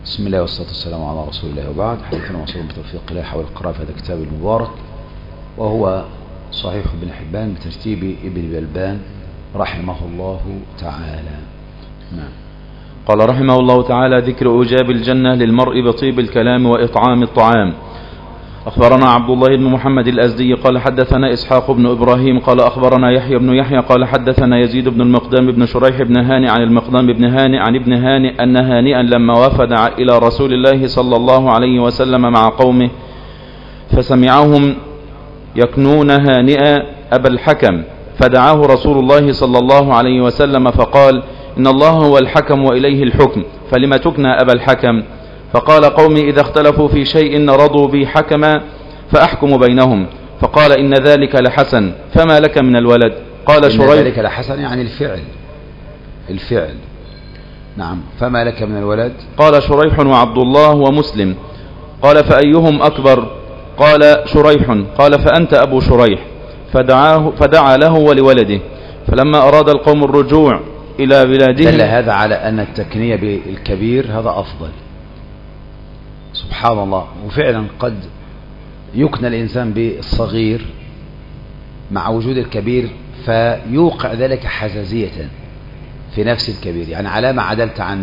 بسم الله والصلاة والسلام على رسول الله، وبعد. حديثنا موصول بتوفيق الله حول القراءة في هذا الكتاب المبارك، وهو صحيح ابن حبان بترتيب ابن بلبان رحمه الله تعالى. نعم. قال رحمه الله تعالى: ذكر إيجاب الجنة للمرء بطيب الكلام وإطعام الطعام. أخبرنا عبد الله بن محمد الأزدي قال حدثنا إسحاق بن إبراهيم قال أخبرنا يحيى بن يحيى قال حدثنا يزيد بن المقدام بن شريح بن هانئ عن المقدام بن هانئ عن ابن هانئ أن هانئا لما وفد إلى رسول الله صلى الله عليه وسلم مع قومه فسمعهم يكنون هانئا أبا الحكم، فدعاه رسول الله صلى الله عليه وسلم فقال: إن الله هو الحكم وإليه الحكم، فلم تكنى أبا الحكم؟ فقال: قومي إذا اختلفوا في شيء رضوا بي حكما فأحكم بينهم. فقال: إن ذلك لحسن، فما لك من الولد؟ قال شريح: إن ذلك لحسن يعني الفعل. نعم. فما لك من الولد؟ قال شريح وعبد الله ومسلم. قال: فأيهم أكبر؟ قال شريح. قال: فأنت أبو شريح. فدعا له ولولده. فلما أراد القوم الرجوع إلى بلادهم. دل هذا على أن التكنية بالكبير هذا أفضل. سبحان الله. وفعلا قد يكنى الإنسان بالصغير مع وجود الكبير فيوقع ذلك حزازية في نفس الكبير، يعني على ما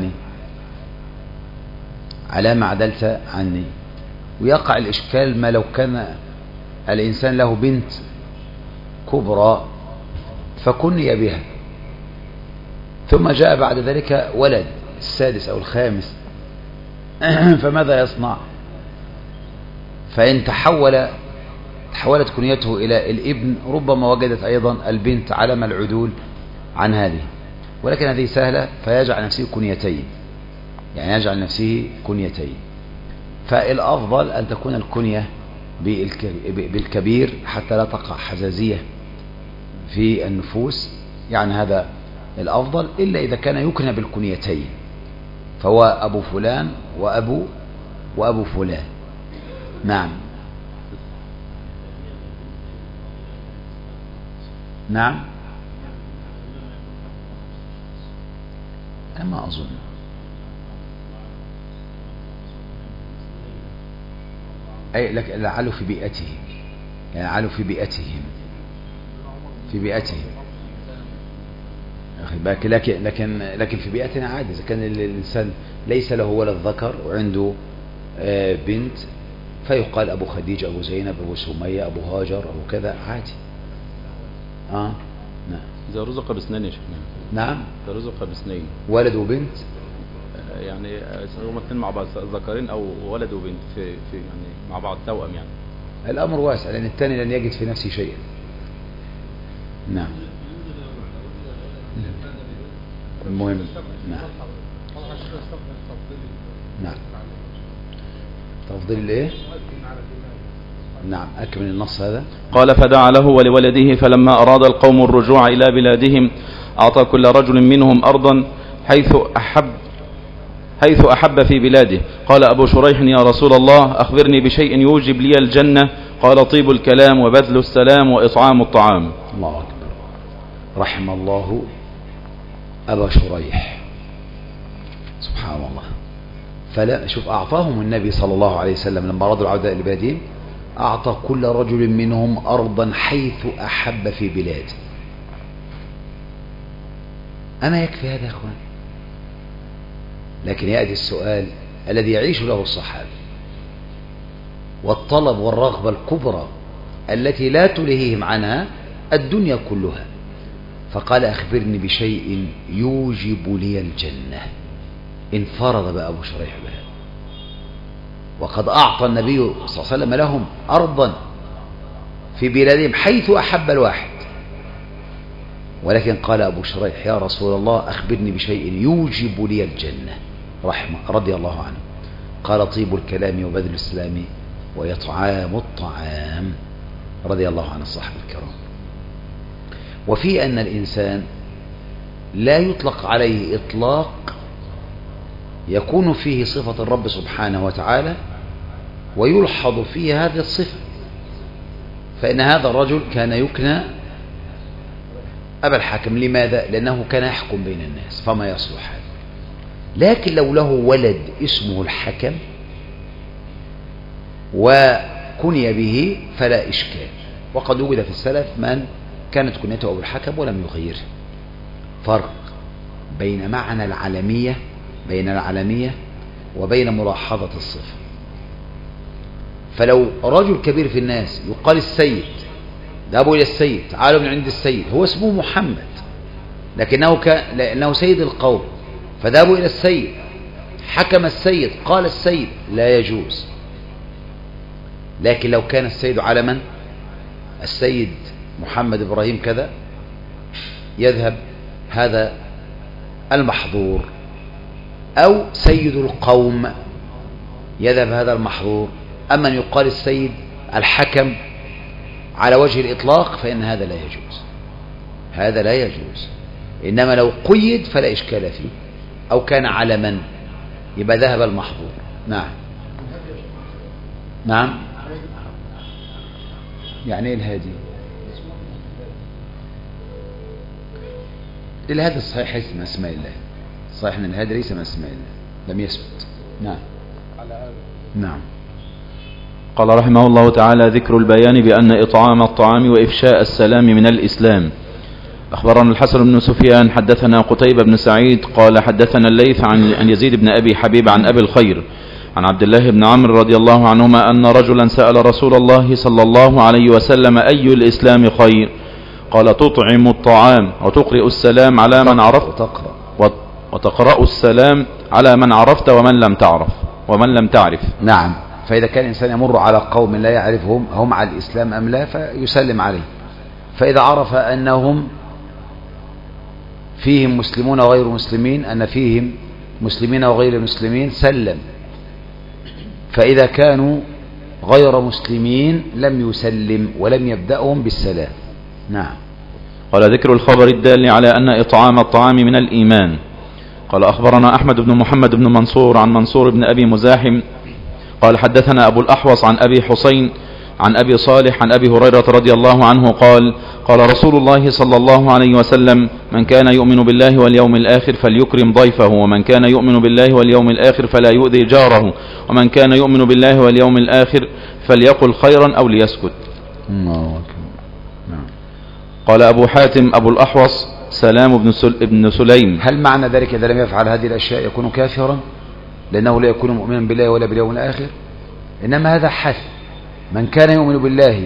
عدلت عني. ويقع الإشكال ما لو كان الإنسان له بنت كبرى فكني بها، ثم جاء بعد ذلك ولد السادس أو الخامس، فماذا يصنع؟ فإن تحولت كنيته إلى الابن ربما وجدت أيضا البنت علم العدول عن هذه، ولكن هذه سهلة فيجعل نفسه كنيتين. فالأفضل أن تكون الكنية بالكبير حتى لا تقع حزازية في النفوس، يعني هذا الأفضل، إلا إذا كان يكنى بالكنيتين فهو أبو فلان وأبو فلان. نعم. أما أظن أي لعله في بيئته، يعني لعله في بيئتهم لكن في بيئتنا عادي. إذا كان الإنسان ليس له ولد ذكر وعنده بنت فيقال أبو خديجة، أبو زينب، أبو سمية، أبو هاجر، أبو كذا، عادي. نعم. إذا رزق باثنين يا شيخ. نعم. إذا رزق باثنين، ولد وبنت، يعني هما اثنين مع بعض، ذكرين أو ولد وبنت في يعني مع بعض توأم، يعني الأمر واسع، لأن الثاني لن يجد في نفسه شيئا. نعم. المهم. نعم. تفضيل الايه؟ نعم. أكمل النص هذا. قال: فدعا له ولولده. فلما أراد القوم الرجوع إلى بلادهم أعطى كل رجل منهم أرضا حيث أحب في بلاده. قال أبو شريح: يا رسول الله، أخبرني بشيء يوجب لي الجنة. قال: طيب الكلام وبذل السلام وإطعام الطعام. الله أكبر. رحم الله أبا شريح. سبحان الله. فلا شوف، أعطاهم النبي صلى الله عليه وسلم لما أرادوا العودة إلى بلادهم، أعطى كل رجل منهم أرضا حيث أحب في بلاده. أما يكفي هذا يا أخوان؟ لكن يأتي السؤال الذي يعيش له الصحابة والطلب والرغبة الكبرى التي لا تلهيهم عنها الدنيا كلها. فقال: أخبرني بشيء يوجب لي الجنة. انفرد بقى أبو شريح بها، وقد أعطى النبي صلى الله عليه وسلم لهم أرضا في بلادهم حيث أحب الواحد، ولكن قال أبو شريح: يا رسول الله، أخبرني بشيء يوجب لي الجنة. رضي الله عنه. قال: طيب الكلام وبذل السلام وإطعام الطعام. رضي الله عن الصحابة الكرام. وفي أن الإنسان لا يطلق عليه إطلاق يكون فيه صفة الرب سبحانه وتعالى ويلحظ فيه هذه الصفة. فإن هذا الرجل كان يكنى أبا الحكم. لماذا؟ لأنه كان يحكم بين الناس، فما يصلح هذا. لكن لو له ولد اسمه الحكم وكني به فلا إشكال. وقد وجد في السلف من كانت كنيته أبو الحكم ولم يغيره. فرق بين معنى العالمية، بين العالمية وبين ملاحظة الصفة. فلو رجل كبير في الناس يقال السيد، ذهبوا إلى السيد، تعالوا من عند السيد، هو اسمه محمد لأنه سيد القوم، فذهبوا إلى السيد، حكم السيد، قال السيد، لا يجوز. لكن لو كان السيد علما، السيد محمد إبراهيم كذا، يذهب هذا المحظور، أو سيد القوم يذهب هذا المحظور. أما أن يقال السيد الحكم على وجه الإطلاق فإن هذا لا يجوز، هذا لا يجوز. إنما لو قيد فلا إشكال فيه، أو كان علما يبقى ذهب المحظور. نعم نعم. يعني ايه الهادي؟ الهادي الصحيح ليس من اسماء الله، صحيح ان الهادي ليس من اسماء الله، لم يثبت. نعم نعم. قال رحمه الله تعالى: ذكر البيان بأن إطعام الطعام وإفشاء السلام من الإسلام. أخبرنا الحسن بن سفيان حدثنا قتيبة بن سعيد قال حدثنا الليث عن يزيد بن أبي حبيب عن أبي الخير عن عبد الله بن عمرو رضي الله عنهما أن رجلا سأل رسول الله صلى الله عليه وسلم: أي الإسلام خير؟ قال: تطعم الطعام وتقرئ السلام على من عرفت وتقرأ السلام على من عرفت ومن لم تعرف. نعم. فإذا كان الإنسان يمر على قوم لا يعرفهم هم على الإسلام أم لا فيسلم عليه، فإذا عرف أنهم فيهم مسلمون وغير مسلمين، أن فيهم مسلمين وغير مسلمين، سلم. فإذا كانوا غير مسلمين لم يسلم ولم يبدأهم بالسلام. نعم. قال: ذكر الخبر الدال على أن إطعام الطعام من الإيمان. قال: أخبرنا أحمد بن محمد بن منصور عن منصور بن أبي مزاحم قال حدثنا أبو الأحوص عن أبي حسين عن أبي صالح عن أبي هريرة رضي الله عنه قال: قال رسول الله صلى الله عليه وسلم: من كان يؤمن بالله واليوم الآخر فليكرم ضيفه، ومن كان يؤمن بالله واليوم الآخر فلا يؤذي جاره، ومن كان يؤمن بالله واليوم الآخر فليقل خيرا أو ليسكت. قال أبو حاتم أبو الأحوص: سلام بن سليم. هل معنى ذلك إذا لم يفعل هذه الأشياء يكون كافرا لأنه لا يكون مؤمنا بالله ولا باليوم الآخر؟ إنما هذا حث. من كان يؤمن بالله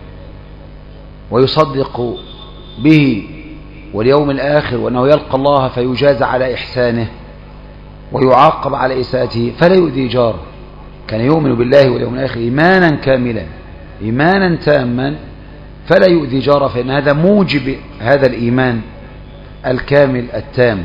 ويصدق به واليوم الآخر وأنه يلقى الله فيجازى على إحسانه ويعاقب على إساءته فلا يؤذي جاره، كان يؤمن بالله واليوم الآخر إيمانا كاملا إيمانا تاما فلا يؤذي جاره، فإن هذا موجب هذا الإيمان الكامل التام،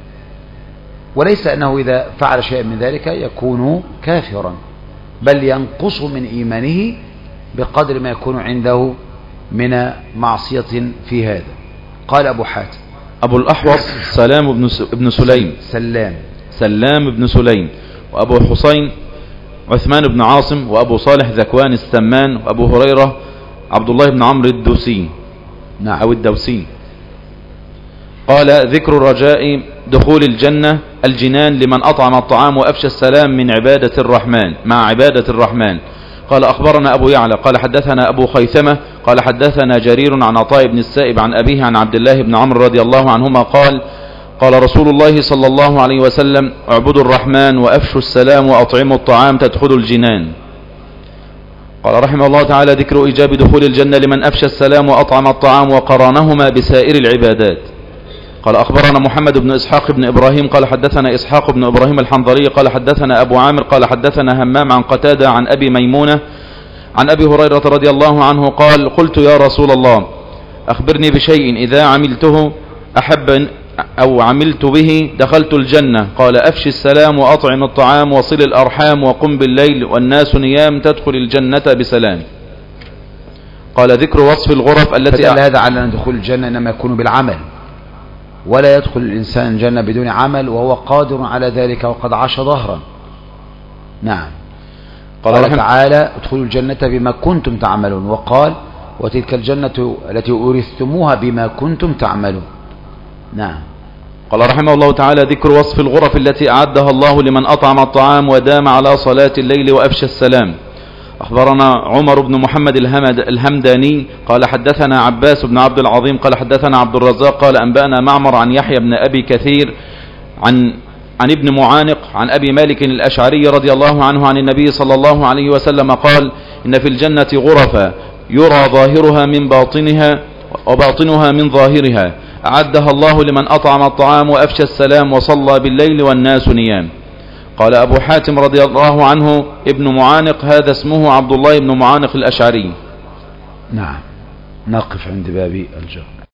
وليس أنه إذا فعل شيئا من ذلك يكون كافرا، بل ينقص من إيمانه بقدر ما يكون عنده من معصية في هذا. قال أبو حاتم أبو الأحوص سلام بن سليم، سلام بن سليم، وأبو حسين عثمان بن عاصم، وأبو صالح ذكوان السمان، وأبو هريرة عبد الله بن عمرو الدوسي. نعم. أو الدوسي. قال: ذكر الرجاء دخول الجنان لمن أطعم الطعام وأفشى السلام من عبادة الرحمن مع عبادة الرحمن. قال: أخبرنا أبو يعلى قال حدثنا أبو خيثمة قال حدثنا جرير عن عطاء بن السائب عن أبيه عن عبد الله بن عمرو رضي الله عنهما قال: قال رسول الله صلى الله عليه وسلم: اعبدوا الرحمن وأفشوا السلام وأطعموا الطعام تدخلوا الجنان. قال رحمه الله تعالى: ذكر إيجاب دخول الجنة لمن أفشى السلام وأطعم الطعام وقرانهما بسائر العبادات. قال: أخبرنا محمد بن إسحاق بن إبراهيم قال حدثنا إسحاق بن إبراهيم الحنظلي قال حدثنا أبو عامر قال حدثنا همام عن قتادة عن أبي ميمونة عن أبي هريرة رضي الله عنه قال: قلت يا رسول الله أخبرني بشيء إذا عملته أحب أو عملت به دخلت الجنة. قال: أفشي السلام وأطعم الطعام وصل الأرحام وقم بالليل والناس نيام تدخل الجنة بسلام. قال: ذكر وصف الغرف التي فدل هذا على أن دخول الجنة إنما يكون بالعمل، ولا يدخل الإنسان الجنة بدون عمل وهو قادر على ذلك وقد عاش ظهرا. نعم. قال تعالى: ادخلوا الجنة بما كنتم تعملون، وقال: وتلك الجنة التي أورثتموها بما كنتم تعملون. نعم. قال رحمه الله تعالى: ذكر وصف الغرف التي أعدها الله لمن أطعم الطعام ودام على صلاة الليل وأفشى السلام. أخبرنا عمر بن محمد الهمداني قال حدثنا عباس بن عبد العظيم قال حدثنا عبد الرزاق قال أنبأنا معمر عن يحيى بن أبي كثير عن ابن معانق عن أبي مالك الأشعري رضي الله عنه عن النبي صلى الله عليه وسلم قال: إن في الجنة غرفا يرى ظاهرها من باطنها وباطنها من ظاهرها، أعدها الله لمن أطعم الطعام وأفشى السلام وصلى بالليل والناس نيام. قال أبو حاتم رضي الله عنه: ابن معانق هذا اسمه عبد الله بن معانق الأشعري. نعم، نقف عند باب الجر.